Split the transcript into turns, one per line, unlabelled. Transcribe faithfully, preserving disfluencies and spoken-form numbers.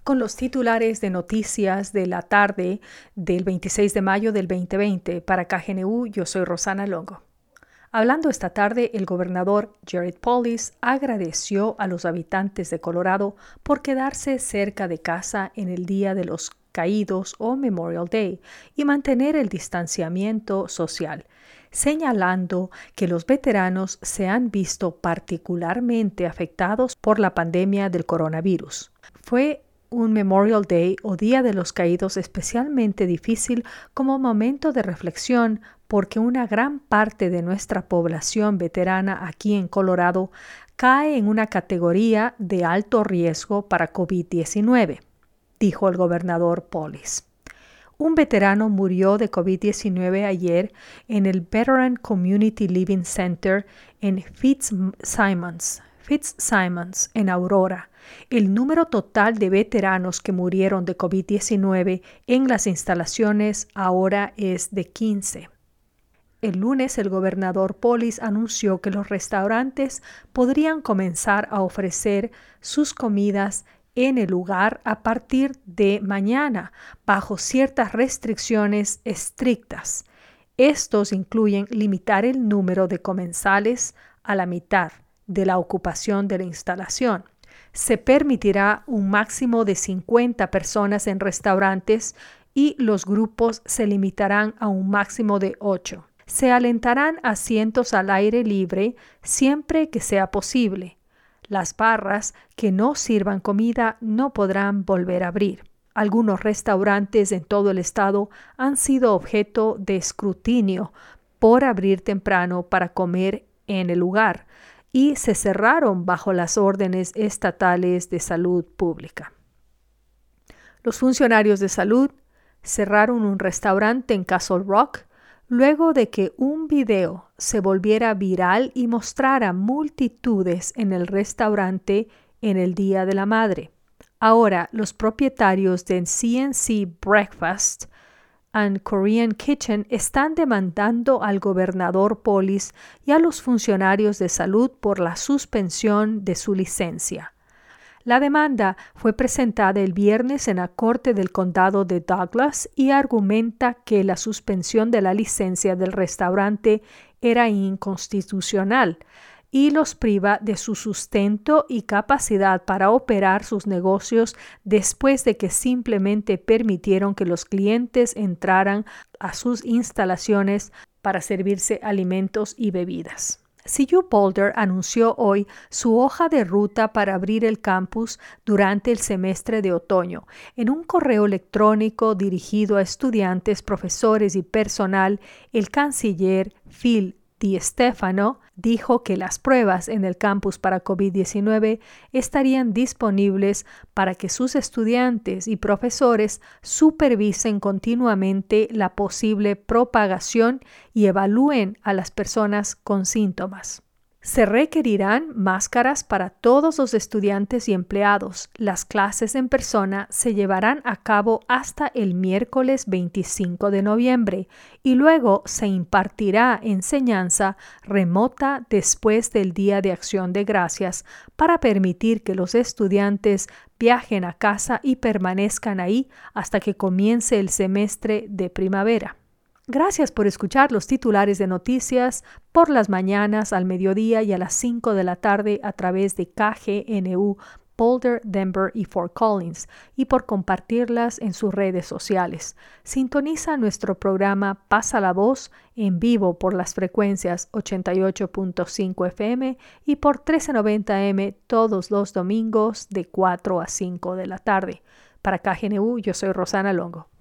con los titulares de noticias de la tarde del veintiséis de mayo del veinte veinte. Para K G N U, yo soy Rosana Longo. Hablando esta tarde, el gobernador Jared Polis agradeció a los habitantes de Colorado por quedarse cerca de casa en el Día de los Caídos o Memorial Day y mantener el distanciamiento social, señalando que los veteranos se han visto particularmente afectados por la pandemia del coronavirus. Fue un Memorial Day o Día de los Caídos especialmente difícil como momento de reflexión porque una gran parte de nuestra población veterana aquí en Colorado cae en una categoría de alto riesgo para COVID diecinueve, dijo el gobernador Polis. Un veterano murió de COVID diecinueve ayer en el Veteran Community Living Center en Fitzsimons, Fitzsimons, en Aurora. El número total de veteranos que murieron de COVID diecinueve en las instalaciones ahora es de quince. El lunes, el gobernador Polis anunció que los restaurantes podrían comenzar a ofrecer sus comidas en el lugar a partir de mañana, bajo ciertas restricciones estrictas. Estos incluyen limitar el número de comensales a la mitad de la ocupación de la instalación. Se permitirá un máximo de cincuenta personas en restaurantes y los grupos se limitarán a un máximo de ocho. Se alentarán asientos al aire libre siempre que sea posible. Las barras que no sirvan comida no podrán volver a abrir. Algunos restaurantes en todo el estado han sido objeto de escrutinio por abrir temprano para comer en el lugar y se cerraron bajo las órdenes estatales de salud pública. Los funcionarios de salud cerraron un restaurante en Castle Rock luego de que un video se volviera viral y mostrara multitudes en el restaurante en el Día de la Madre. Ahora, los propietarios del C and C Breakfast and Korean Kitchen están demandando al gobernador Polis y a los funcionarios de salud por la suspensión de su licencia. La demanda fue presentada el viernes en la Corte del Condado de Douglas y argumenta que la suspensión de la licencia del restaurante era inconstitucional y los priva de su sustento y capacidad para operar sus negocios después de que simplemente permitieron que los clientes entraran a sus instalaciones para servirse alimentos y bebidas. C U Boulder anunció hoy su hoja de ruta para abrir el campus durante el semestre de otoño. En un correo electrónico dirigido a estudiantes, profesores y personal, el canciller Phil DiStefano dijo que las pruebas en el campus para COVID diecinueve estarían disponibles para que sus estudiantes y profesores supervisen continuamente la posible propagación y evalúen a las personas con síntomas. Se requerirán máscaras para todos los estudiantes y empleados. Las clases en persona se llevarán a cabo hasta el miércoles veinticinco de noviembre y luego se impartirá enseñanza remota después del Día de Acción de Gracias para permitir que los estudiantes viajen a casa y permanezcan ahí hasta que comience el semestre de primavera. Gracias por escuchar los titulares de noticias por las mañanas, al mediodía y a las cinco de la tarde a través de K G N U, Boulder, Denver y Fort Collins y por compartirlas en sus redes sociales. Sintoniza nuestro programa Pasa la Voz en vivo por las frecuencias ochenta y ocho punto cinco F M y por trece noventa A M todos los domingos de cuatro a cinco de la tarde. Para K G N U, yo soy Rosana Longo.